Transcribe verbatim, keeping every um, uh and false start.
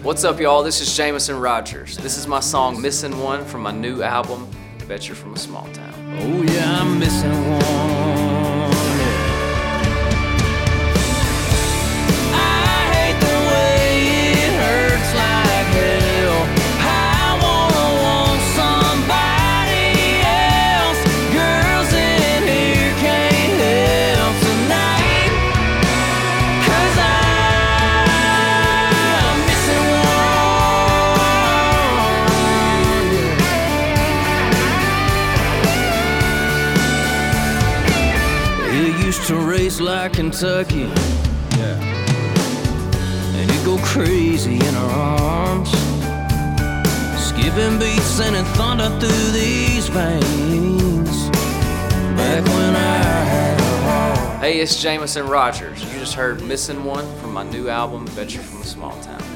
What's up, y'all? This is Jameson Rogers. This is my song Missing One from my new album, Bet You're From a Small Town. Oh yeah, I'm missing one. I hate the way it hurts like hell. I wanna want somebody else. Girls in here can't help tonight, 'cause I'm missing one. It used to race like Kentucky, yeah, and it'd go crazy in her arms, skipping beats, sending thunder through these veins. Back when I had a heart. Hey, it's Jameson Rogers. You just heard Missing One from my new album, Bet You're From a Small Town.